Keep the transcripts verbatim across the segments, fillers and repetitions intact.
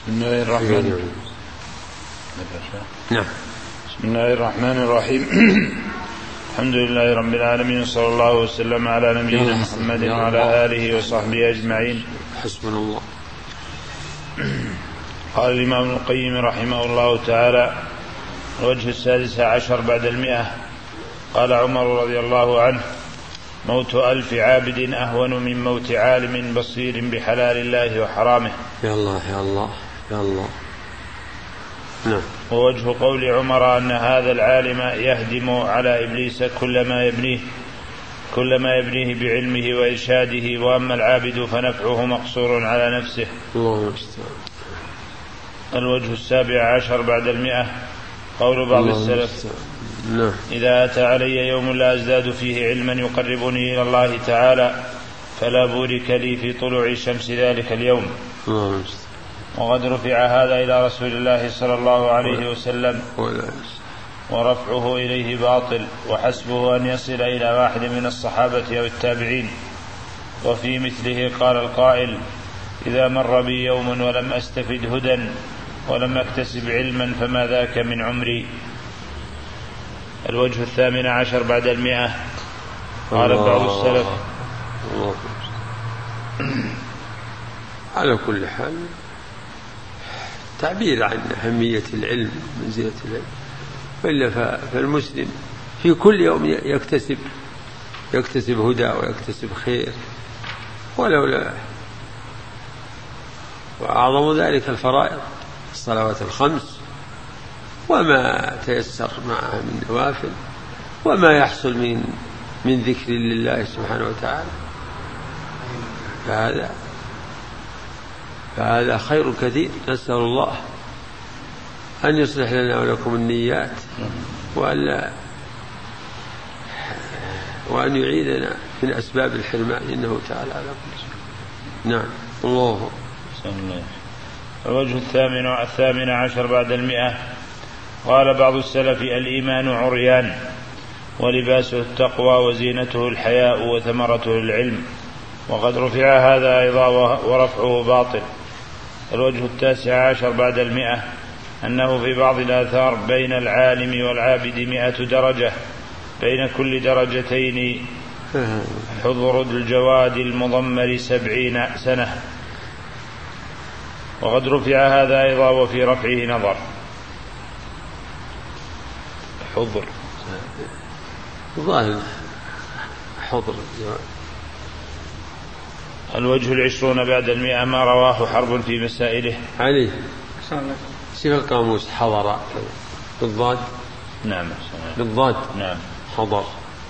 بسم الله الرحمن نعم بسم الله الرحمن الرحيم. الحمد لله رب العالمين، صلى الله وسلم على نبينا محمد وعلى آله وصحبه أجمعين. حسبنا الله. قال الإمام ابن القيم رحمه الله تعالى: الوجه السادس عشر بعد المئة. قال عمر رضي الله عنه: موت ألف عابد أهون من موت عالم بصير بحلال الله وحرامه. يا الله يا الله يا الله. نعم. ووجه قول عمر أن هذا العالم يهدم على إبليس كل ما يبنيه كل ما يبنيه بعلمه وإرشاده، وأما العابد فنفعه مقصور على نفسه. الله يستعان. الوجه السابع عشر بعد المئة. قول بعض السلف: نعم. إذا أتى علي يوم لا أزداد فيه علما يقربني إلى الله تعالى فلا بورك لي في طلوع شمس ذلك اليوم. الله يستعان. وقد رفع هذا إلى رسول الله صلى الله عليه وسلم ورفعه إليه باطل، وحسبه أن يصل إلى واحد من الصحابة أو التابعين. وفي مثله قال القائل: إذا مر بي يوم ولم أستفد هدى ولم أكتسب علما فما ذاك من عمري. الوجه الثامن عشر بعد المئة. قال بعض السلف: الله. على كل حال تعبير عن أهمية العلم منزلة العلم، وإلا فالمسلم في كل يوم يكتسب يكتسب هدى ويكتسب خير، ولولا وأعظم ذلك الفرائض الصلوات الخمس وما تيسر معها من نوافل، وما يحصل من من ذكر لله سبحانه وتعالى، فهذا فهذا خير كثير. نسأل الله أن يصلح لنا ولكم النيات، وأن وأن يعيدنا من أسباب الحرمان، إنه تعالى على كل شيء. نعم. الله. الوجه الثامن الثامن عشر بعد المئة. قال بعض السلف: الإيمان عريان ولباسه التقوى وزينته الحياء وثمرته العلم. وقد رفع هذا أيضا ورفعه باطل. الوجه التاسع عشر بعد المئة. أنه في بعض الآثار بين العالم والعابد مئة درجة، بين كل درجتين حضر الجواد المضمر سبعين سنة. وقد رفع هذا أيضا وفي رفعه نظر. حضر ظاهر حضر. الوجه العشرون بعد المئة. ما رواه حرب في مسائله. عليه شوف القاموس: حضر بالضاد. نعم بالضاد. نعم حضر.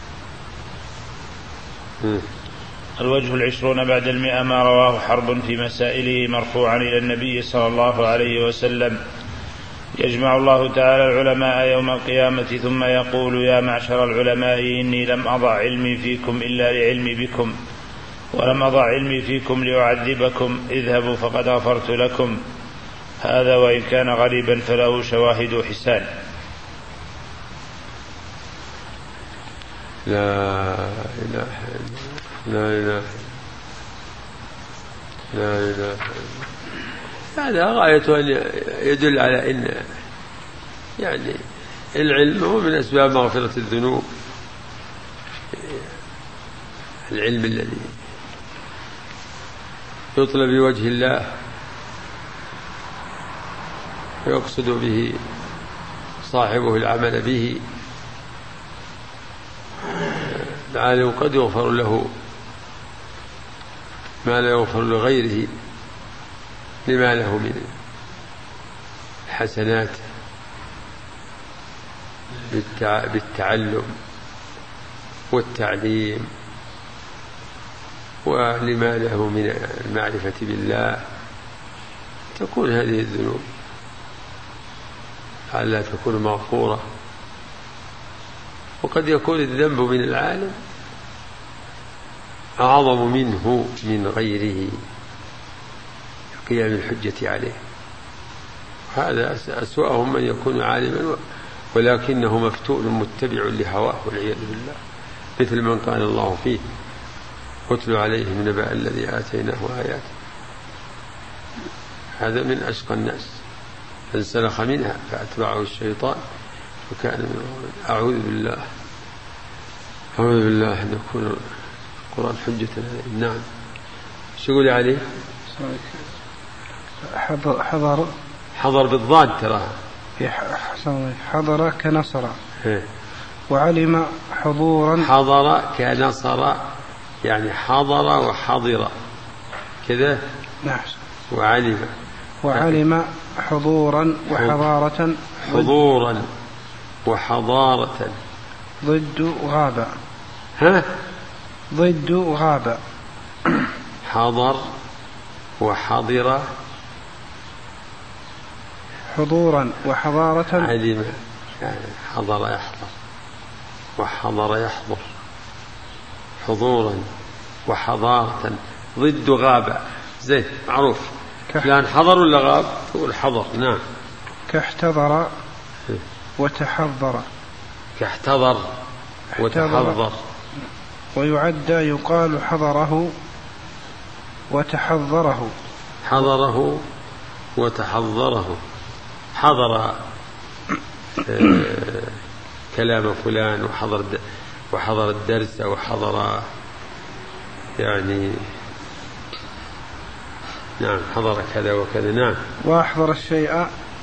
الوجه العشرون بعد المئة. ما رواه حرب في مسائله مرفوعا إلى النبي صلى الله عليه وسلم: يجمع الله تعالى العلماء يوم القيامة ثم يقول: يا معشر العلماء، إني لم أضع علمي فيكم إلا لعلمي بكم، ولم أضع علمي فيكم لأعذبكم، اذهبوا فقد غفرت لكم. هذا وإن كان غريبا فله شواهد حسان. لا إله لا إله لا إله. هذا غاية أن يدل على أن يعني العلم هو من أسباب مغفرة الذنوب. العلم الذي يطلب بوجه الله ويقصد به صاحبه العمل به، العالم قد يغفر له ما لا يغفر لغيره لما له من الحسنات بالتعلم والتعليم، ولما له من المعرفة بالله. تكون هذه الذنوب لا تكون مغفورة. وقد يكون الذنب من العالم أعظم منه من غيره قيام الحجة عليه. هذا أسوأهم من يكون عالما ولكنه مفتون متبع لهواه والعياذ بالله، مثل من قال الله فيه: واتل عليهم نبأ الذي آتيناه آياته هذا من أشقى الناس، فانسلخ منها فأتبعه الشيطان وكان من أعوذ بالله أعوذ بالله أن يكون القرآن حجة لنا. نعم. شو يقول عليه؟ حضر حضر حضر بالضاد تراها حضر كنصر وعلم حضورا حضر كنصر يعني حضر وحضر كذا. نعم. وعلم وعلم حضورا وحضارة حضورا وحضارة ضد غاب. ها ضد غاب. حضر وحضر حضورا وحضارة علم يعني حضر يحضر وحضر يحضر حضورا وحضارة ضد غاب. زين معروف. فلان حضر ولا غاب؟ تقول حضر. نعم. كاحتضر وتحضر. كاحتضر وتحضر. ويعد يقال حضره وتحضره. حضره وتحضره. حضر آه كلام فلان وحضر وحضر الدرس أو حضر يعني نعم حضر كذا وكذا. نعم. وأحضر الشيء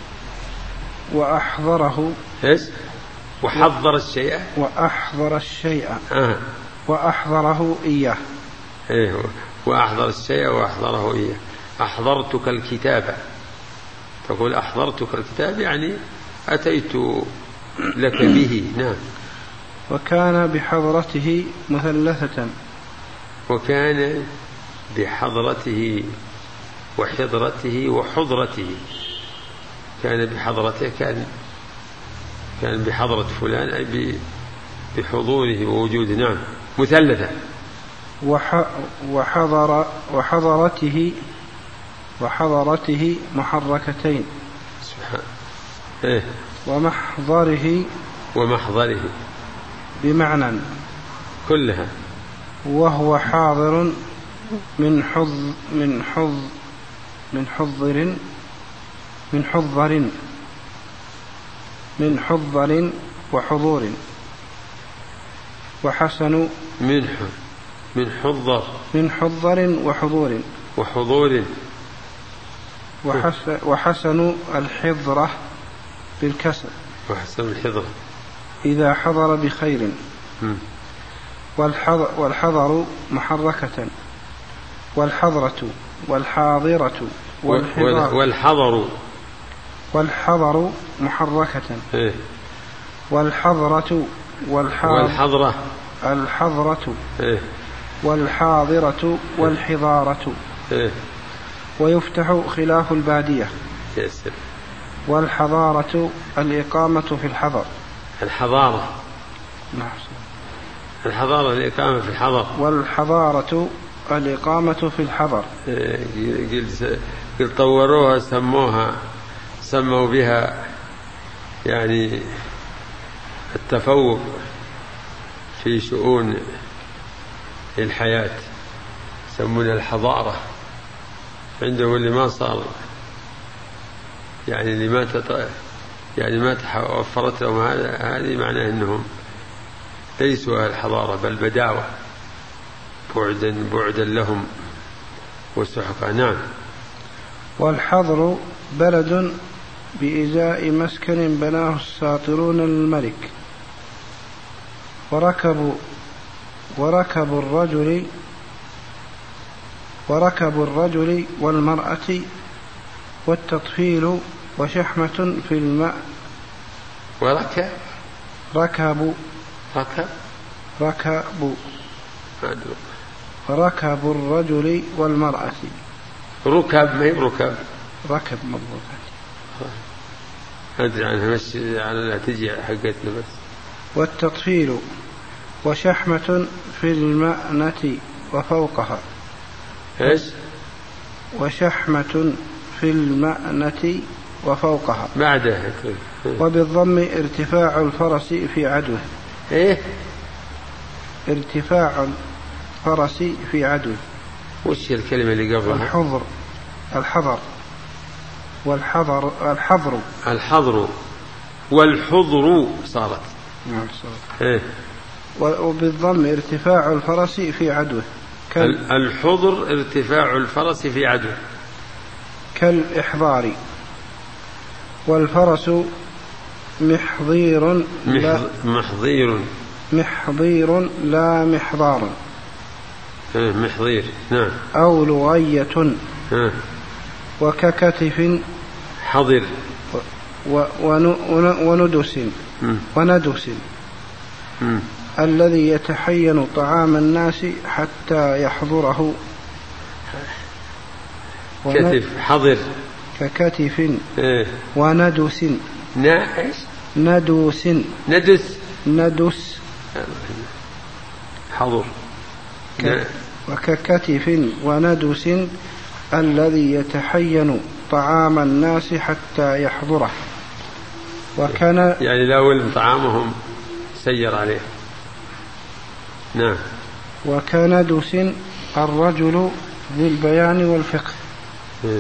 وأحضره. إيش؟ وحضر الشيء وأحضر الشيء آه. وأحضره إياه. إيه وأحضر الشيء وأحضره إياه. أحضرتك الكتاب تقول أحضرتك الكتاب يعني أتيت لك به. نعم. وكان بحضرته مثلثة. وكان بحضرته وحضرته وحضرته. كان بحضرته كان كان بحضرة فلان أي بحضوره ووجوده. نعم. مثلثة. وحضر وحضرته وحضرته محركتين. سبحان. إيه. ومحضره ومحضره بمعنى كلها. وهو حاضر من حظ من حظ من حضر من حضر من حضر وحضور. وحسن من من حضر من حضر وحضور وحضور. وحسن, وحسن الحضرة بالكسر. وحسن الحضرة إذا حضر بخير. م. والحضر, والحضر محركة. والحضرة والحاضرة والحضر والحضر محركة. إيه. والحضرة والحضرة الحضرة إيه. والحاضرة والحضارة. إيه. ويفتح خلاف البادية. يسر. والحضارة الإقامة في الحضر. الحضارة. نعم. الحضارة الإقامة في الحضر. والحضارة الإقامة في الحضر. قل طوروها سموها سموا بها يعني التفوق في شؤون الحياة يسمونها الحضارة. عندهم اللي ما صار يعني اللي ما تط... يعني ما توفرت لهم هذه معناه أنهم ليسوا أهل الحضارة بل بداوة بعدا بعدا لهم وسحقا. نعم. والحضر بلد بإزاء مسكن بناه الساطرون للملك. وركبوا وركب الرجل وركب الرجل والمرأة والتطفيل وشحمة في الماء. وركب ركبوا ركب ركبوا ركب الرجل والمرأة. ركب ما هي ركب ركب مضبوط. أدري عنها بس على لا تجي حقتنا بس. والتطفيل وشحمة في المأنة وفوقها. إيش؟ وشحمة في المأنة وفوقها بعدها. وبالضم ارتفاع الفرس في عدوه. إيه؟ ارتفاع الفرس في عدوه. وش الكلمة اللي قبلها؟ الحضر الحضر والحضر الحضر الحضر والحضر صارت نعم صارت إيه؟ وبالضم ارتفاع الفرس في عدوه الحضر ارتفاع الفرس في عدوه كالإحضار. والفرس محضير لا محضير محضير لا محضار إيه محضير نعم. أو لغية إيه؟ وككتف حضر وندس وندس م. الذي يتحين طعام الناس حتى يحضره. كتف حضر ككتف إيه؟ وندس نا إيش ندوس ندس ندس حضر ك... وككتف وندس الذي يتحين طعام الناس حتى يحضره. وكان يعني لا ولم طعامهم سير عليه. نعم. وكندس الرجل ذي البيان والفقه. م.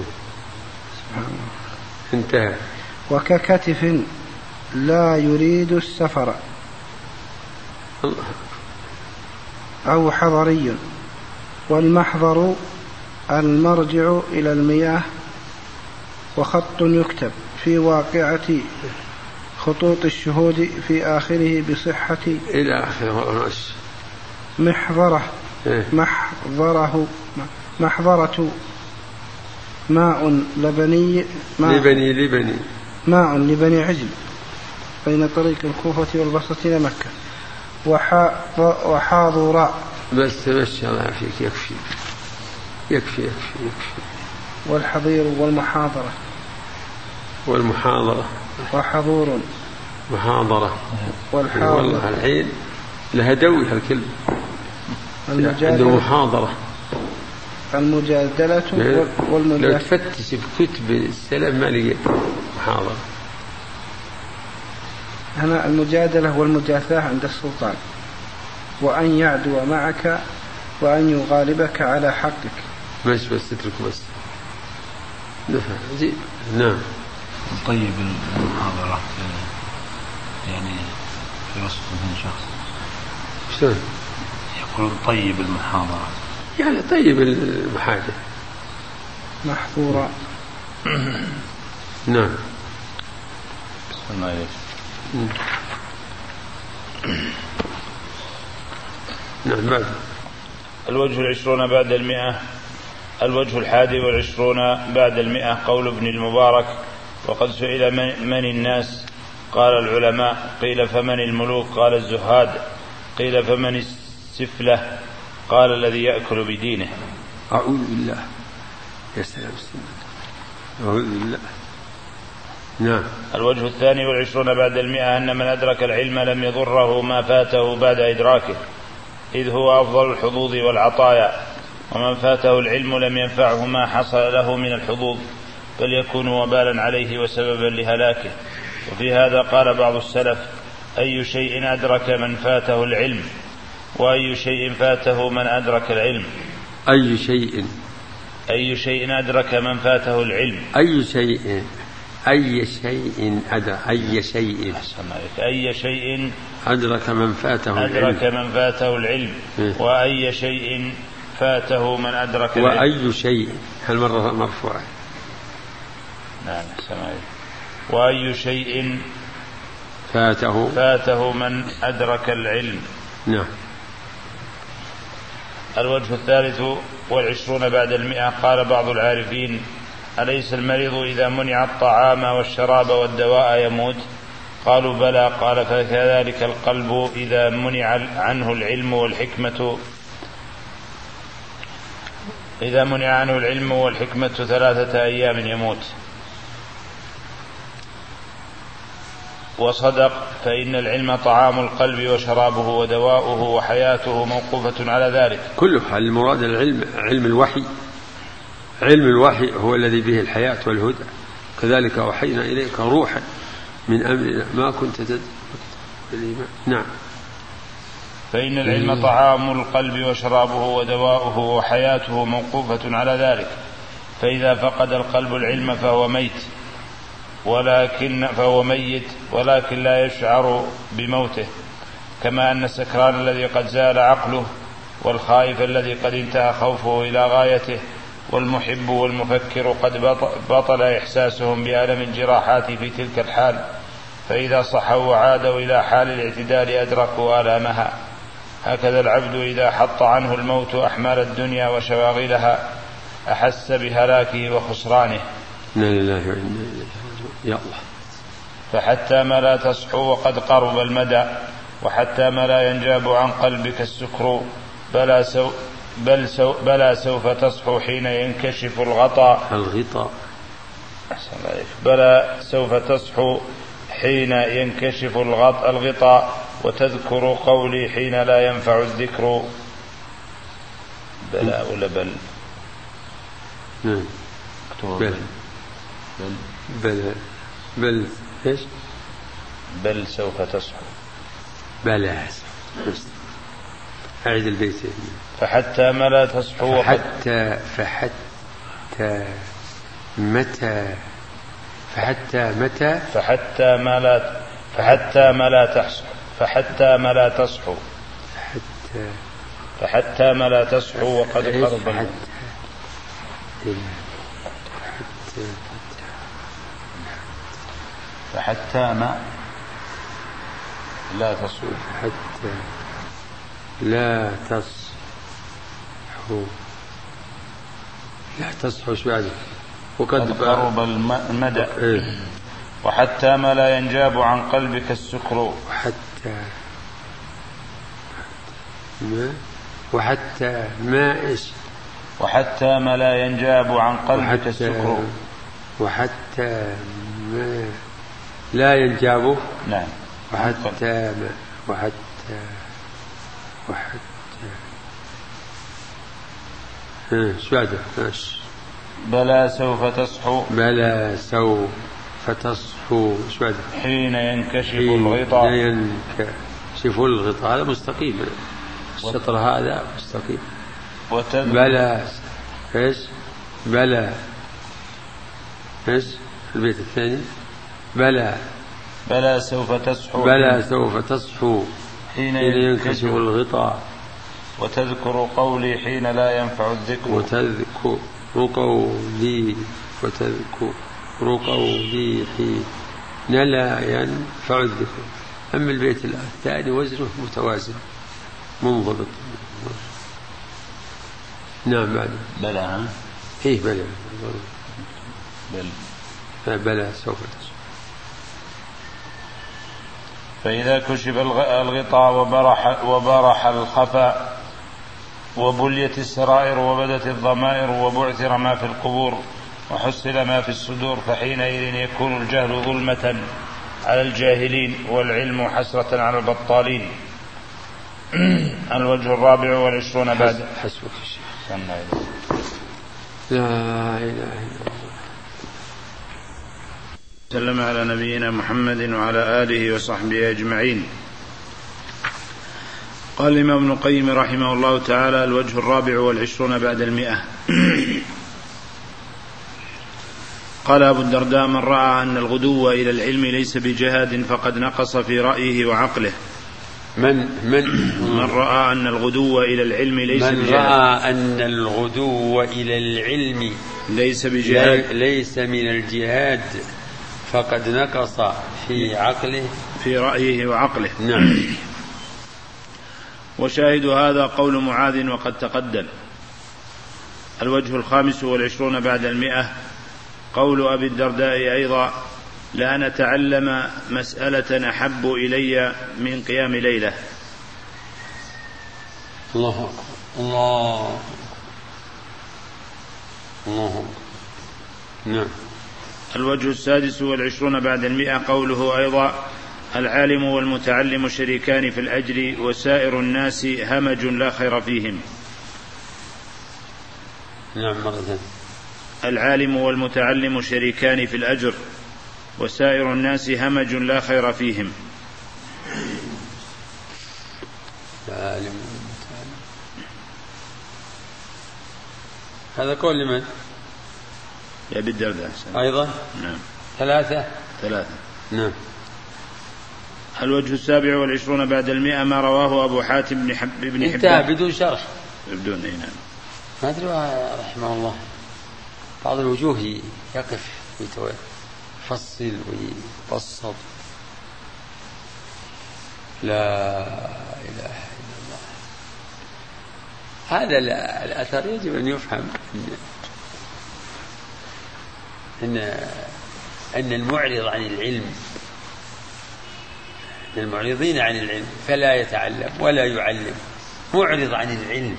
انتهى. وككتف لا يريد السفر الله. أو حضري. والمحضر المرجع إلى المياه وخط يكتب في واقعة خطوط الشهود في آخره بصحة إلى آخره محضرة محضره محضرة ماء لبني ماء لبني لبني ماء لبني عجل بين طريق الكوفة والبصرة إلى مكة. وحاضر بس مشي الله فيك يكفي يكفي يكفي يكفي. والحضير والمحاضرة والمحاضرة وحضور محاضرة والحاضرة والله الحين لهدوي هالكلمة عنده محاضرة. المجادلة والمجادلة لو تفتش بكتب السلام ما لقيت محاضرة. هنا المجادلة والمجاثاة عند السلطان وأن يعدو معك وأن يغالبك على حقك. مش بس اترك بس نفهم زين. نعم. طيب المحاضرة يعني في وصف من شخص شلون يقول طيب المحاضرة يعني طيب المحاجة محظورة. نعم. بسم الله عليك. نعم. بعد الوجه العشرون بعد المئة. الوجه الحادي والعشرون بعد المئة قول ابن المبارك وقد سئل من الناس قال العلماء قيل فمن الملوك قال الزهاد قيل فمن السفلة قال الذي يأكل بدينه. أعوذ بالله يا سلام أعوذ بالله. نعم. الوجه الثاني والعشرون بعد المئة أن من أدرك العلم لم يضره ما فاته بعد إدراكه إذ هو أفضل الحظوظ والعطايا ومن فاته العلم لم ينفعه ما حصل له من الحظوظ بل يكون وبالا عليه وسببا لهلاكه. وفي هذا قال بعض السلف أي شيء أدرك من فاته العلم وأي شيء فاته من أدرك العلم. أي شيء أي شيء أدرك من فاته العلم. أي شيء أي شيء أدرك أي شيء أي شيء أدرك من فاته أدرك العلم. من فاته العلم وأي شيء فاته من أدرك العلم. وأي شيء هل مرة مرفوعة. نعم سمعي. وأي شيء فاته فاته من أدرك العلم. نعم. الوجه الثالث والعشرون بعد المئة قال بعض العارفين أليس المريض إذا منع الطعام والشراب والدواء يموت؟ قالوا بلى. قال فكذلك القلب إذا منع عنه العلم والحكمة إذا منع عنه العلم والحكمة ثلاثة أيام يموت. وصدق فإن العلم طعام القلب وشرابه ودواؤه وحياته موقوفة على ذلك كله. المراد العلم علم الوحي. علم الوحي هو الذي به الحياة والهدى. كذلك أوحينا إليك روحا من أمرنا ما كنت تدري. نعم. فإن العلم طعام القلب وشرابه ودواؤه وحياته موقوفة على ذلك فإذا فقد القلب العلم فهو ميت ولكن فهو ميت ولكن لا يشعر بموته، كما أن السكران الذي قد زال عقله، والخائف الذي قد انتهى خوفه إلى غايته، والمحب والمفكر قد بطل إحساسهم بألم الجراحات في تلك الحال، فإذا صحوا وعادوا إلى حال الاعتدال أدركوا آلامها. هكذا العبد إذا حط عنه الموت أحمال الدنيا وشواغلها أحس بهلاكه وخسرانه. لا إله إلا الله يا الله. فحتى ما لا تصحو وقد قرب المدى، وحتى ما لا ينجاب عن قلبك السكر، بلا, سو بل سو بلا سوف تصحو حين ينكشف الغطاء الغطاء بلا سوف تصحو حين ينكشف الغطاء, الغطاء وتذكر قولي حين لا ينفع الذكر. بلا ولا بل بل بل بل بل ايش بل سوف تصحو بلا. أعيد البيت. فحتى ما لا تصحو فحتى فحتى متى فحتى متى فحتى ما لا فحتى ما لا تصحو فحتى ما لا تصحو حتى فحتى ما لا تصحو وقد قرب حتى فحتى ما لا تصحو حتى لا تصحو لا تصحو شو يعني وقد قرب المدى. إيه؟ وحتى ما لا ينجاب عن قلبك السكر. وحتى ما وحتى ما إيش وحتى ما لا ينجاب عن قلبك السكر. وحتى ما لا ينجاب. نعم. وحتى ما وحتى وحتى ها شو هذا؟ بلا سوف تصحو بلا سوف تصحو شو هذا؟ حين ينكشف الغطاء. حين ينكشف الغطاء. هذا مستقيم. الشطر هذا مستقيم. بلا ايش بلا ايش البيت الثاني بلا بلا سوف تصحو بلا سوف تصحو حين ينكشف الغطاء وتذكر قولي حين لا ينفع الذكر. وتذكر قولي وتذكر قولي حين لا ينفع الذكر. أما البيت الثاني وزنه متوازن منضبط. نعم بعد بلى ها إيه بلى بل بلى سوف تصحو. فإذا كشف الغطاء وبرح, وبرح الخفاء وبليت السرائر وبدت الضمائر وبعثر ما في القبور وحصل ما في الصدور، فحينئذ يكون الجهل ظلمة على الجاهلين والعلم حسرة على البطالين. الوجه الرابع والعشرون بعد. حسبك الشيخ. لا إله إلا الله. سلم على نبينا محمد وعلى آله وصحبه أجمعين. قال الإمام ابن القيم رحمه الله تعالى: الوجه الرابع والعشرون بعد المئة. قال أبو الدرداء: من رأى أن الغدو إلى العلم ليس بجهاد فقد نقص في رأيه وعقله. من من من رأى أن الغدو إلى العلم ليس من بجهاد رأى أن الغدو إلى العلم ليس بجهاد ليس من الجهاد فقد نقص في عقله في رأيه وعقله. نعم. وشاهد هذا قول معاذ وقد تقدم. الوجه الخامس والعشرون بعد المئة قول أبي الدرداء أيضا: لا نتعلم مسألة أحب إلي من قيام ليلة. الله الله الله. نعم. الوجه السادس والعشرون بعد المئة قوله أيضا: العالم والمتعلم شريكان في الأجر وسائر الناس همج لا خير فيهم. نعم مرة. العالم والمتعلم شريكان في الأجر وسائر الناس همج لا خير فيهم. العالم هذا قول لمن؟ يا أبي الدرداء أيضا. نعم. ثلاثة ثلاثة نعم. الوجه السابع والعشرون بعد المئة ما رواه أبو حاتم بن حب بن انتهى بدون شرح بدون نعم. ما أدري رحمه الله بعض الوجوه يقف يفصل ويبسط. لا إله إلا الله. هذا الأثر يجب أن يفهم أن أن المعرض عن العلم، المعرضين عن العلم فلا يتعلم ولا يعلم، معرض عن العلم،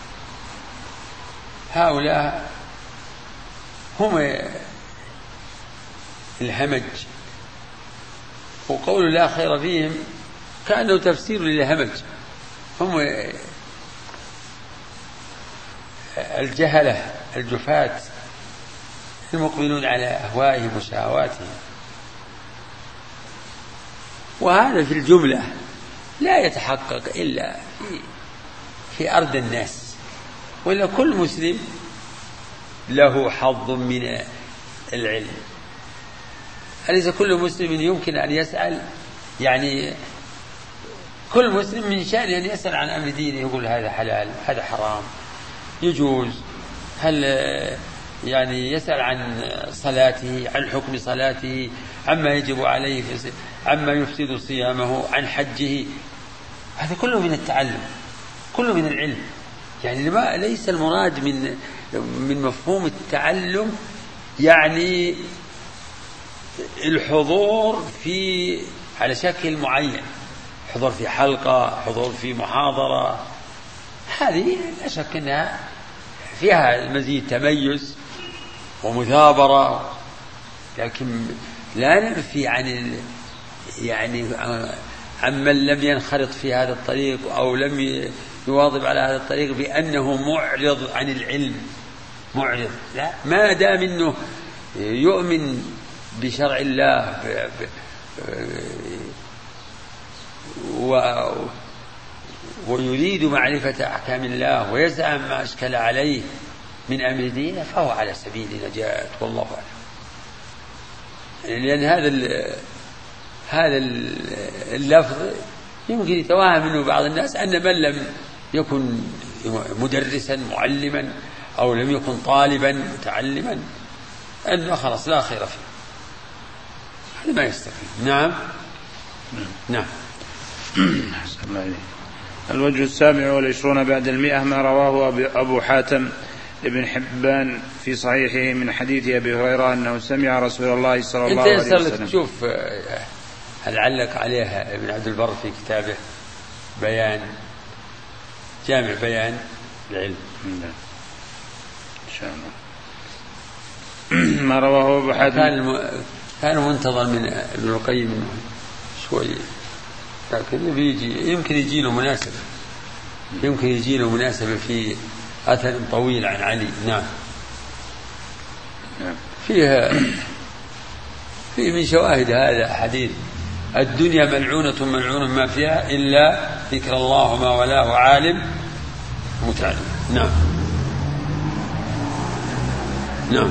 هؤلاء هم الهمج، وقول لا خير فيهم كأنه تفسير للهمج، هم الجهلة الجفاة المقبلون على أهوائهم وشهواتهم. وهذا في الجملة لا يتحقق إلا في, في أرض الناس، ولا كل مسلم له حظ من العلم. أليس كل مسلم يمكن أن يسأل؟ يعني كل مسلم من شأن أن يسأل عن أمر دينه، يقول هذا حلال هذا حرام يجوز، هل يعني يسأل عن صلاته، عن حكم صلاته، عما يجب عليه، عما يفسد صيامه، عن حجه. هذا كله من التعلم، كله من العلم. يعني ما ليس المراد من من مفهوم التعلم يعني الحضور في على شكل معين، حضور في حلقة، حضور في محاضرة، هذه لا شك أنها فيها مزيد تميز ومثابرة، لكن لا ننفي عن يعني عمن لم ينخرط في هذا الطريق أو لم يواظب على هذا الطريق بأنه معرض عن العلم. معرض لا، ما دام انه يؤمن بشرع الله و ويريد معرفة أحكام الله ويزعم ما أشكل عليه من أمر دينه فهو على سبيل نجاة، والله أعلم. لأن هذا هذا اللفظ يمكن يتوهم منه بعض الناس أن من لم يكن مدرسا معلما أو لم يكن طالبا متعلما أنه خلاص لا خير فيه، هذا ما يستقيم. نعم نعم. الوجه السابع والعشرون بعد المئة ما رواه أبو حاتم ابن حبان في صحيحه من حديث أبي هريرة أنه سمع رسول الله صلى الله عليه وسلم. أنت تشوف هل علق عليها ابن عبد البر في كتابه بيان جامع بيان العلم إن شاء الله. ما رواه أبو حاتم كان كان منتظر من ابن القيم شوي، لكن بيجي يمكن يجي له مناسبة، يمكن يجي له مناسبة في أثر طويل عن علي. نعم. فيها في من شواهد هذا حديث الدنيا ملعونة ملعون ما فيها إلا ذكر الله وما ولاه عالم متعلم. نعم نعم.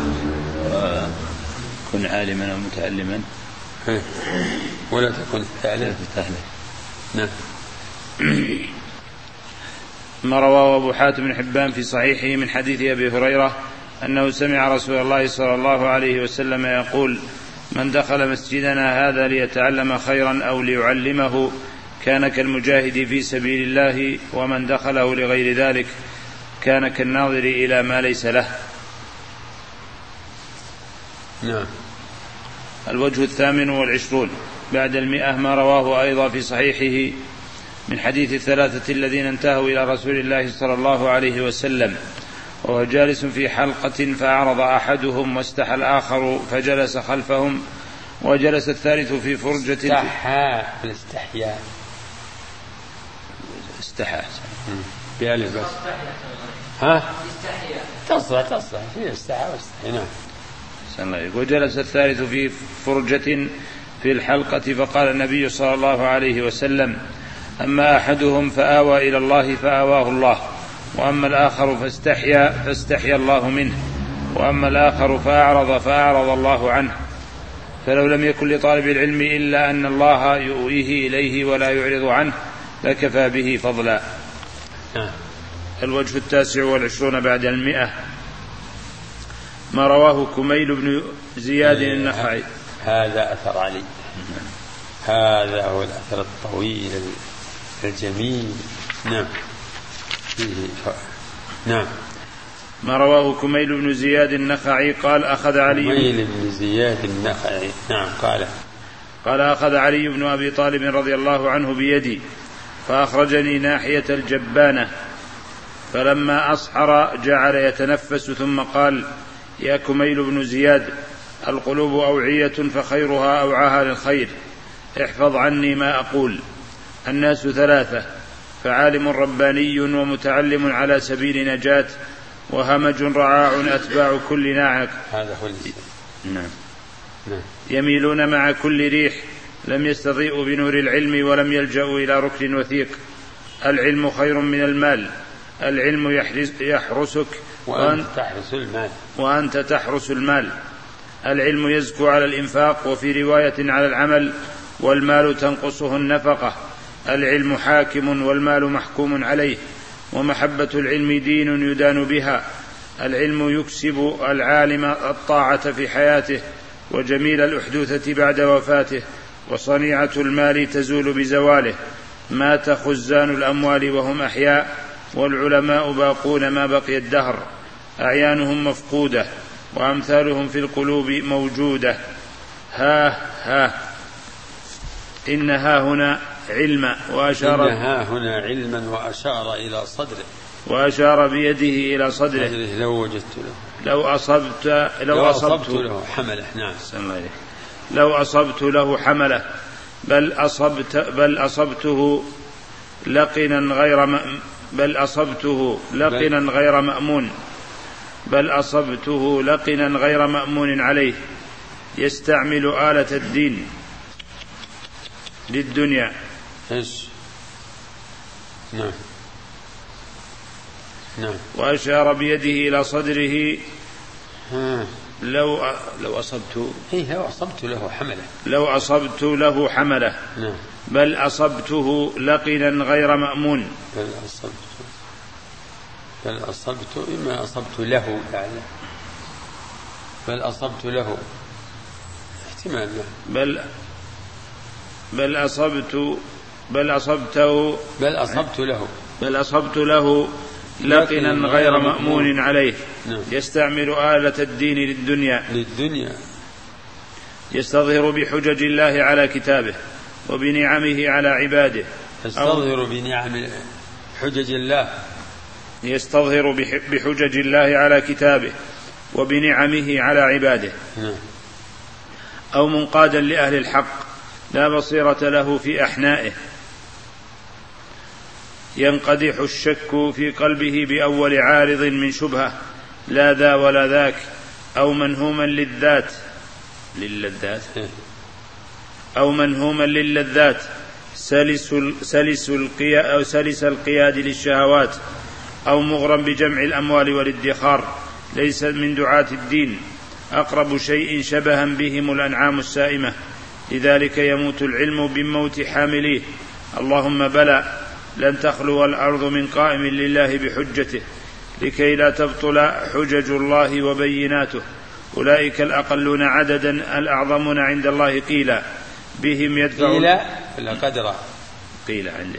كن عالما أو متعلما ولا تكن ثالثا. نعم. ما رواه أبو حاتم بن حبان في صحيحه من حديث أبي هريرة أنه سمع رسول الله صلى الله عليه وسلم يقول: من دخل مسجدنا هذا ليتعلم خيرا أو ليعلمه كان كالمجاهد في سبيل الله، ومن دخله لغير ذلك كان كالناظر إلى ما ليس له. نعم. الوجه الثامن والعشرون بعد المئة ما رواه أيضا في صحيحه من حديث الثلاثة الذين انتهوا إلى رسول الله صلى الله عليه وسلم وهو جالس في حلقة فأعرض أحدهم واستحى الآخر فجلس خلفهم، وجلس الثالث في فرجة. استحى الاستحياء استحى بألف بس. ها تصلح تصلح في استحى واستحياء. نعم. وجلس الثالث في فرجة في الحلقة فقال النبي صلى الله عليه وسلم: أما أحدهم فآوى إلى الله فآواه الله، وأما الآخر فاستحيا فاستحيا الله منه، وأما الآخر فأعرض فأعرض الله عنه. فلو لم يكن لطالب العلم إلا أن الله يؤويه إليه ولا يعرض عنه لكفى به فضلا. الوجه التاسع والعشرون بعد المئة ما رواه كميل بن زياد النخعي. هذا أثر علي، هذا هو الأثر الطويل الجميل. نعم نعم. ما رواه كميل بن زياد النخعي قال أخذ علي كميل بن زياد النخعي نعم قال قال أخذ علي بن أبي طالب رضي الله عنه بيدي فأخرجني ناحية الجبانة، فلما أصحر جعل يتنفس ثم قال: يا كميل بن زياد، القلوب أوعية فخيرها أوعاها للخير، احفظ عني ما أقول. الناس ثلاثة: فعالم رباني ومتعلم على سبيل نجاة، وهمج رعاع أتباع كل ناعق. هذا هو نعم. نعم. يميلون مع كل ريح، لم يستضيئوا بنور العلم ولم يلجأوا إلى ركن وثيق. العلم خير من المال، العلم يحرس يحرسك وأنت تحرس المال وأنت تحرس المال. العلم يزكو على الإنفاق، وفي رواية على العمل، والمال تنقصه النفقة. العلم حاكم والمال محكوم عليه، ومحبة العلم دين يدان بها. العلم يكسب العالم الطاعة في حياته، وجميل الأحدوثة بعد وفاته، وصنيعة المال تزول بزواله. مات خزان الأموال وهم أحياء، والعلماء باقون ما بقي الدهر. أعيانهم مفقودة، وأمثالهم في القلوب موجودة. ها ها إن ها هنا علما، وأشار إن ها هنا علما وأشار إلى صدره، وأشار بيده إلى صدره. لو وجدت له لو أصبت لو, لو أصبت, أصبت له حمله. نعم. لو أصبت له حمله، بل أصبت بل أصبته لقنا غير م... بل أصبته لقنا غير مأمون بل أصبته لقنا غير مأمون عليه، يستعمل آلة الدين للدنيا. إيش؟ نعم نعم. وأشار بيده إلى صدره. ها. لو لو أصبت إيه لو أصبت له حمله لو أصبت له حمله نعم. بل أصبته لقنا غير مأمون. بل أصبت بل أصبت إما أصبت له يعني بل أصبت له احتمال له. بل بل أصبت بل أصبته بل أصبت له بل أصبت له لقنا غير مأمون عليه. نعم. يستعمل آلة الدين للدنيا للدنيا يستظهر بحجج الله على كتابه وبنعمه على عباده. يستظهر بنعم حجج الله يستظهر بحجج الله على كتابه وبنعمه على عباده. نعم. أو منقادا لأهل الحق لا بصيرة له في أحنائه، ينقدح الشك في قلبه بأول عارض من شبهة، لا ذا ولا ذاك. أو منهوما للذات للذات أو منهوما للذات سلس سلس القيا أو سلس القياد للشهوات، أو مغرم بجمع الأموال والادخار، ليس من دعاة الدين. أقرب شيء شبها بهم الأنعام السائمة، لذلك يموت العلم بموت حامليه. اللهم بلى، لن تخلو الأرض من قائم لله بحجته، لكي لا تبطل حجج الله وبيناته. أولئك الأقلون عددا الأعظمون عند الله قيلا، بهم يدفع قيل ولا قدرا قيل عنده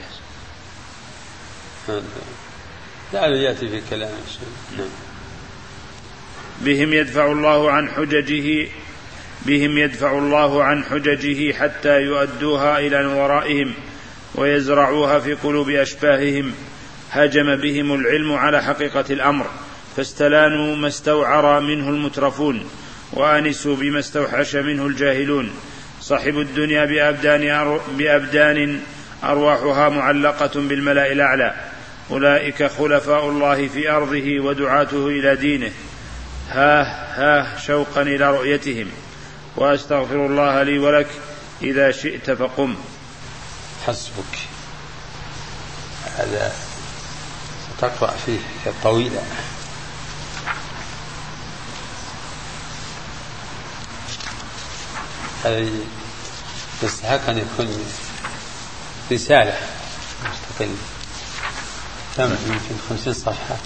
لا يأتي في الكلام. بهم يدفع الله عن حججه بهم يدفع الله عن حججه حتى يؤدوها إلى ورائهم ويزرعوها في قلوب أشباههم. هجم بهم العلم على حقيقة الأمر، فاستلانوا ما استوعر منه المترفون، وآنسوا بما استوحش منه الجاهلون. صاحب الدنيا بأبدان, بأبدان أرواحها معلقة بالملأ الأعلى، أولئك خلفاء الله في أرضه ودعاته إلى دينه. ها ها شوقا إلى رؤيتهم. وأستغفر الله لي ولك، إذا شئت فقم. حسبك. هذا ستقرأ فيه طويلة. هذا يستحق أن يكون رسالة مستقلة تمام يمكن خمسين صفحة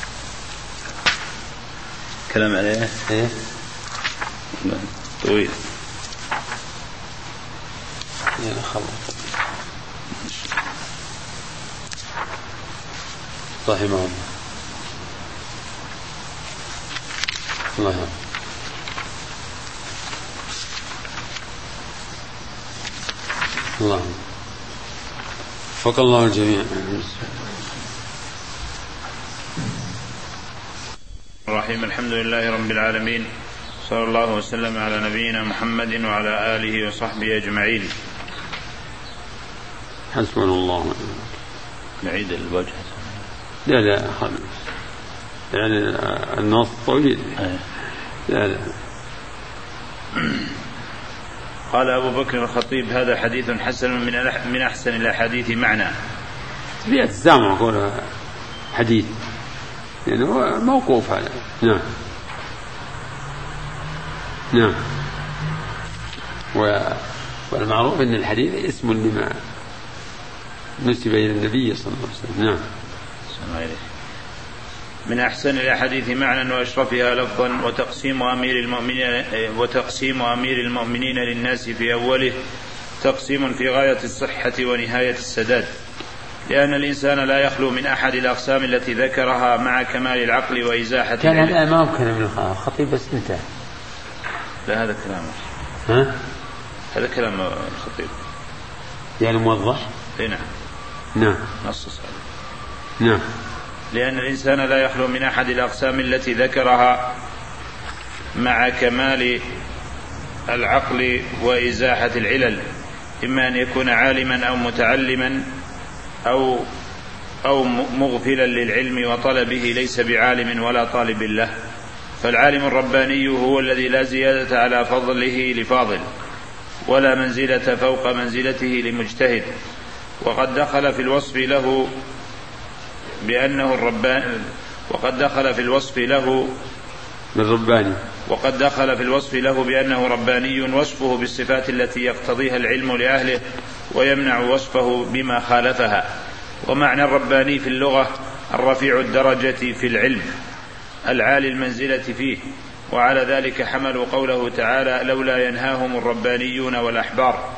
كلام عليه إيه؟ طويل يعني خلص رحمه الله الله يرحمه. الله وفق الله الجميع. الرحيم الحمد لله رب العالمين صلى الله وسلم على نبينا محمد وعلى آله وصحبه أجمعين. حسبنا الله. نعيد الوجه. لا لا خلص يعني النص طويل. لا لا. قال أبو بكر الخطيب هذا حديث حسن من من أحسن الأحاديث معنى. في الزامع يقول حديث يعني هو موقوف على. نعم نعم. والمعروف أن الحديث اسم لما نسب إلى النبي صلى الله عليه وسلم. نعم. من أحسن الأحاديث معنى وأشرفها لفظا وتقسيم أمير المؤمنين وتقسيم أمير المؤمنين للناس في أوله تقسيم في غاية الصحة ونهاية السداد، لأن الإنسان لا يخلو من أحد الأقسام التي ذكرها مع كمال العقل وإزاحة كان الآن ما ممكن من الخطيب بس انتهى. لا هذا كلام ها؟ هذا كلام الخطيب يعني موضح. نعم نعم نص. نعم. لأن الإنسان لا يخلو من أحد الأقسام التي ذكرها مع كمال العقل وإزاحة العلل، إما أن يكون عالما أو متعلما أو أو مغفلا للعلم وطلبه ليس بعالم ولا طالب له. فالعالم الرباني هو الذي لا زيادة على فضله لفاضل ولا منزلة فوق منزلته لمجتهد، وقد دخل في الوصف له بأنه الرباني وقد دخل في الوصف له بالرباني وقد دخل في الوصف له بأنه رباني وصفه بالصفات التي يقتضيها العلم لأهله ويمنع وصفه بما خالفها. ومعنى الرباني في اللغة الرفيع الدرجة في العلم العالي المنزلة فيه، وعلى ذلك حملوا قوله تعالى لولا ينهاهم الربانيون والأحبار،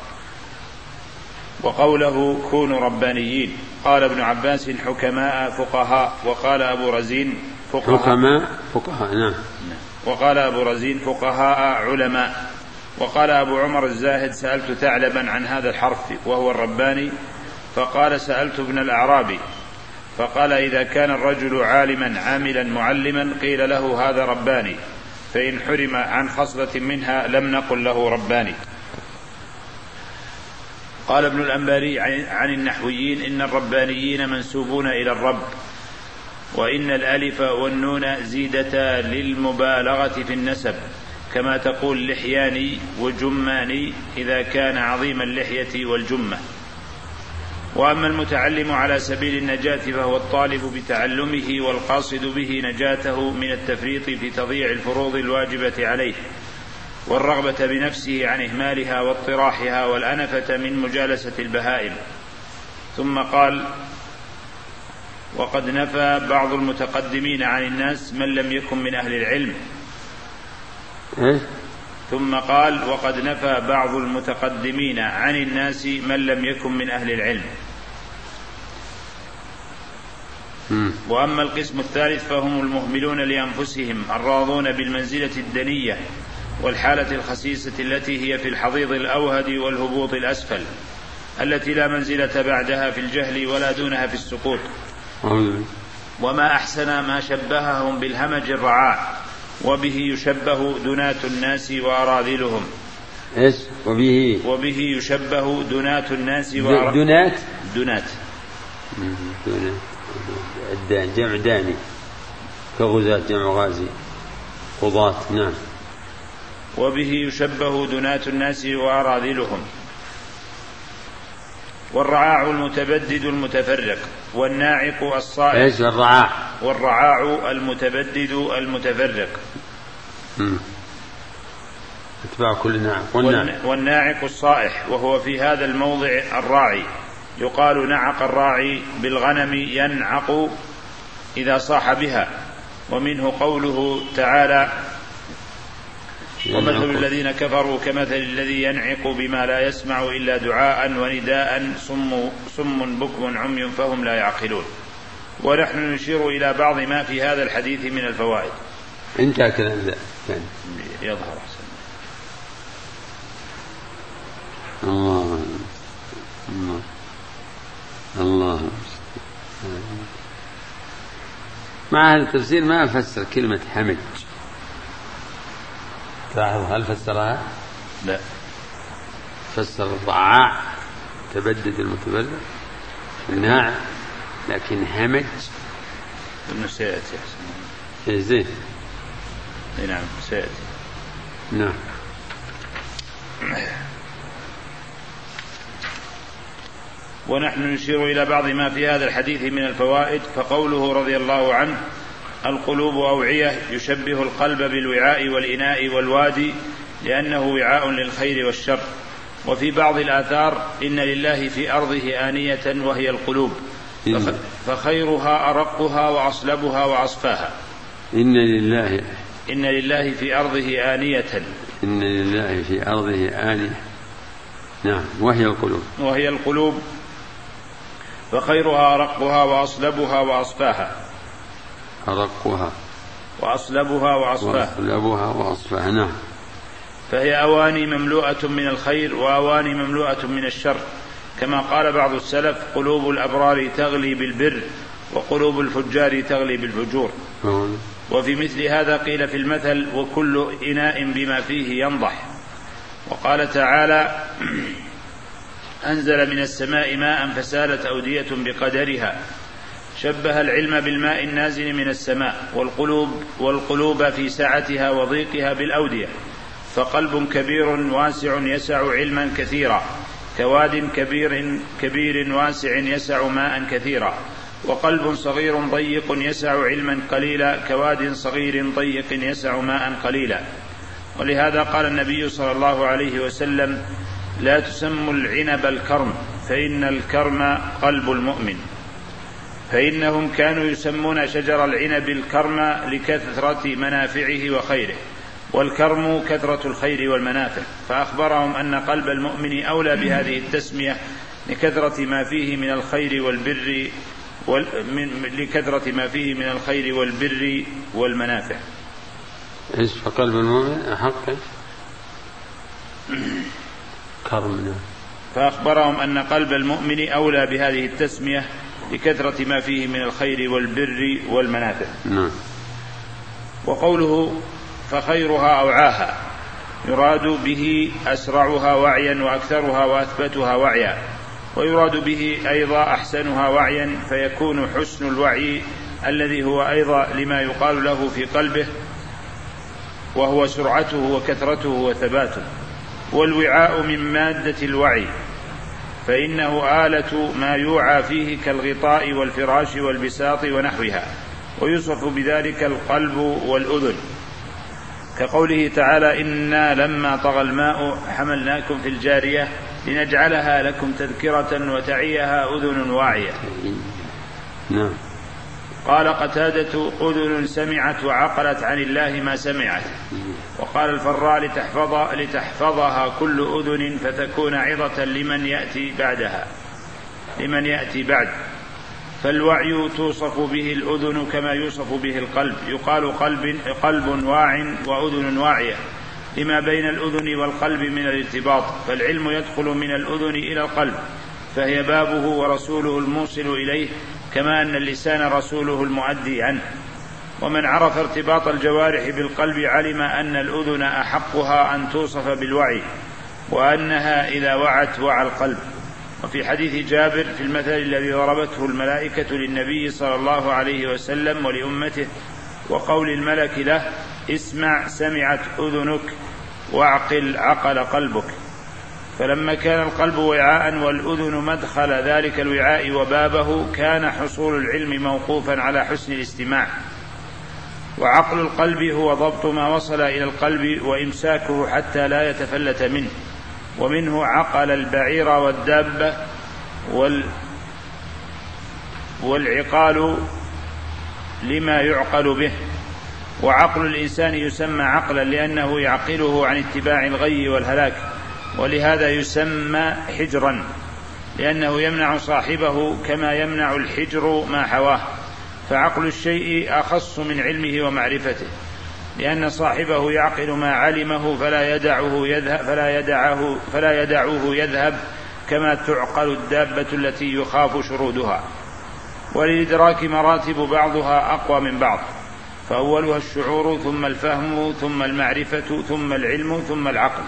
وقوله كونوا ربانيين. قال ابن عباس حكماء فقهاء، وقال أبو رزين فقهاء حكماء فقهاء. نعم. وقال أبو رزين فقهاء علماء. وقال أبو عمر الزاهد سألت ثعلبا عن هذا الحرف وهو الرباني، فقال سألت ابن الأعرابي، فقال إذا كان الرجل عالما عاملا معلما قيل له هذا رباني، فإن حرم عن خصلة منها لم نقل له رباني. قال ابن الأنباري عن النحويين إن الربانيين منسوبون إلى الرب، وإن الألف والنون زيدتا للمبالغة في النسب، كما تقول لحياني وجماني إذا كان عظيم اللحية والجمة. وأما المتعلم على سبيل النجاة فهو الطالب بتعلمه والقاصد به نجاته من التفريط في تضييع الفروض الواجبة عليه، والرغبة بنفسه عن إهمالها واطراحها والأنفة من مجالسة البهائم. ثم قال وقد نفى بعض المتقدمين عن الناس من لم يكن من أهل العلم. ثم قال وقد نفى بعض المتقدمين عن الناس من لم يكن من أهل العلم. وأما القسم الثالث فهم المهملون لأنفسهم الراضون بالمنزلة الدنية والحالة الخسيسة التي هي في الحضيض الأوهد والهبوط الأسفل، التي لا منزلة بعدها في الجهل ولا دونها في السقوط. وما أحسن ما شبههم بالهمج الرعاع، وبه يشبه دنات الناس وأراذلهم. إيش وبه وبه يشبه دنات الناس وأراذلهم. دنات دنات دنات جمع داني كغزاة جمع غازي قضاة. نعم. وبه يشبه دنات الناس وأراذلهم. والرعاع المتبدد المتفرق، والناعق الصائم. ايش الرعاع؟ والرعاع المتبدد المتفرق. اتباع كل ناعق. والناعق. والناعق الصائح، وهو في هذا الموضع الراعي، يقال نعق الراعي بالغنم ينعق إذا صاح بها. ومنه قوله تعالى: ومثل الذين كفروا كمثل الذي ينعق بما لا يسمع إلا دعاء ونداء صم, صم بكم عمي فهم لا يعقلون. ونحن نشير إلى بعض ما في هذا الحديث من الفوائد. انتهى كلام ذا يظهر أحسن. الله الله الله. مع التفسير ما فسر كلمة حمج، لاحظ هل فسرها؟ لا، فسر الضعاع تبدد المتبلد الناع، لكن همج ابن سيأتي إيه زين. نعم سيأتي. نعم. ونحن نشير إلى بعض ما في هذا الحديث من الفوائد. فقوله رضي الله عنه: القلوب أوعية، يشبه القلب بالوعاء والإناء والوادي لأنه وعاء للخير والشر. وفي بعض الآثار: إن لله في أرضه آنية وهي القلوب، فخيرها أرقها وأصلبها وأصفاها. إن لله إن لله في أرضه آنية إن لله في أرضه آنية. نعم. وهي القلوب وهي القلوب فخيرها أرقها وأصلبها وأصفاها. أرقها وأصلبها وأصفاها وأصلبها وأصفاها. نعم. فهي أواني مملوءة من الخير وأواني مملوءة من الشر، كما قال بعض السلف: قلوب الأبرار تغلي بالبر وقلوب الفجار تغلي بالفجور. وفي مثل هذا قيل في المثل: وكل إناء بما فيه ينضح. وقال تعالى: أنزل من السماء ماء فسالت أودية بقدرها. شبه العلم بالماء النازل من السماء، والقلوب, والقلوب في سعتها وضيقها بالأودية. فقلب كبير واسع يسع علما كثيرا، كواد كبير, كبير واسع يسع ماء كثيرا. وقلب صغير ضيق يسع علما قليلا، كواد صغير ضيق يسع ماء قليلا. ولهذا قال النبي صلى الله عليه وسلم: لا تسموا العنب الكرم، فإن الكرم قلب المؤمن. فإنهم كانوا يسمون شجر العنب الكرم لكثرة منافعه وخيره، والكرم كثرة الخير والمنافع. فأخبرهم أن قلب المؤمن أولى بهذه التسمية لكثرة ما فيه من الخير والبر وال... من... لكثرة ما فيه من الخير والبر والمنافع. إيش فقلب المؤمن أحق كرمنا. فأخبرهم أن قلب المؤمن أولى بهذه التسمية لكثرة ما فيه من الخير والبر والمنافع. نعم. وقوله فخيرها أوعاها يراد به أسرعها وعيا وأكثرها وأثبتها وعيا، ويراد به أيضا أحسنها وعيا، فيكون حسن الوعي الذي هو أيضا لما يقال له في قلبه، وهو سرعته وكثرته وثباته. والوعاء من مادة الوعي، فإنه آلة ما يوعى فيه كالغطاء والفراش والبساط ونحوها، ويوصف بذلك القلب والأذن، كقوله تعالى: إنا لما طغى الماء حملناكم في الجارية لنجعلها لكم تذكرة وتعيها أذن واعية. نعم. قال قتادة: أذن سمعت وعقلت عن الله ما سمعت. وقال الفراء: لتحفظ لتحفظها كل أذن فتكون عظة لمن يأتي بعدها لمن يأتي بعد. فالوعي توصف به الأذن كما يوصف به القلب. يقال قلب, قلب واع وأذن واعية لما بين الأذن والقلب من الارتباط. فالعلم يدخل من الأذن إلى القلب، فهي بابه ورسوله الموصل إليه، كما أن اللسان رسوله المؤدي عنه. ومن عرف ارتباط الجوارح بالقلب علم أن الأذن أحقها أن توصف بالوعي، وأنها إذا وعت وعى القلب. وفي حديث جابر في المثل الذي ضربته الملائكة للنبي صلى الله عليه وسلم ولأمته، وقول الملك له: اسمع سمعت أذنك، واعقل عقل قلبك. فلما كان القلب وعاء والأذن مدخل ذلك الوعاء وبابه، كان حصول العلم موقوفا على حسن الاستماع. وعقل القلب هو ضبط ما وصل إلى القلب وإمساكه حتى لا يتفلت منه، ومنه عقل البعير والدابة وال والعقال لما يعقل به. وعقل الإنسان يسمى عقلا لأنه يعقله عن اتباع الغي والهلاك، ولهذا يسمى حجرا لأنه يمنع صاحبه كما يمنع الحجر ما حواه. فعقل الشيء أخص من علمه ومعرفته، لأن صاحبه يعقل ما علمه فلا يدعه يذهب فلا يدعه فلا يدعه يذهب كما تعقل الدابة التي يخاف شرودها. وللإدراك مراتب بعضها أقوى من بعض، فأولها الشعور ثم الفهم ثم المعرفة ثم العلم ثم العقل.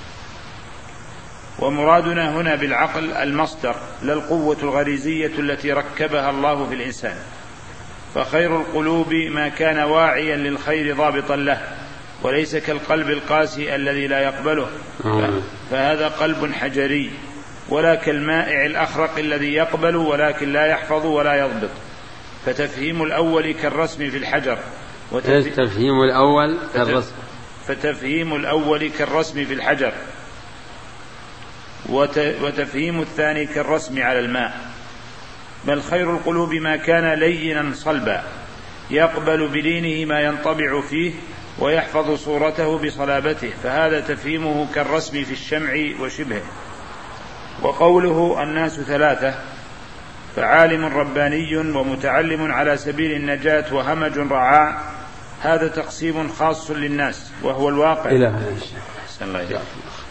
ومرادنا هنا بالعقل المصدر لا القوة الغريزية التي ركبها الله في الإنسان. فخير القلوب ما كان واعيا للخير ضابطا له، وليس كالقلب القاسي الذي لا يقبله، فهذا قلب حجري، ولا كالمائع الأخرق الذي يقبل ولكن لا يحفظ ولا يضبط. فتفهيم الأول كالرسم في الحجر تفهيم الأول كالرسم فتفهيم الأول كالرسم في الحجر وتفهيم الثاني كالرسم على الماء. بل خير القلوب ما كان لينا صلبا يقبل بلينه ما ينطبع فيه ويحفظ صورته بصلابته، فهذا تفهيمه كالرسم في الشمع وشبهه. وقوله الناس ثلاثة، فعالم رباني ومتعلم على سبيل النجاة وهمج رعاع، هذا تقسيم خاص للناس وهو الواقع. إلى